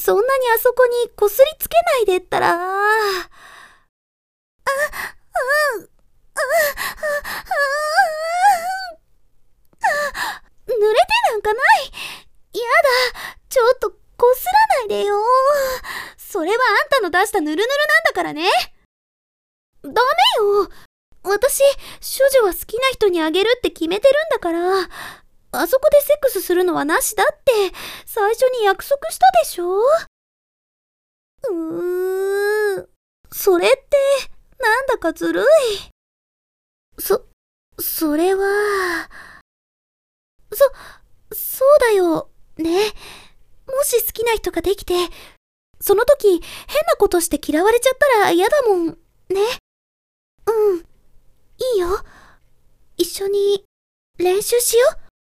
そんなにあそこにこすりつけないでったら。濡れてなんかない。やだ、ちょっとこすらないでよ。それはあんたの出したヌルヌルなんだからね。ダメよ。私、処女は好きな人にあげるって決めてるんだから。あそこでセックスするのはなしだって最初に約束したでしょ。それってなんだかずるい。それは、そうだよね。もし好きな人ができて、その時変なことして嫌われちゃったら嫌だもんね。いいよ。一緒に練習しよう。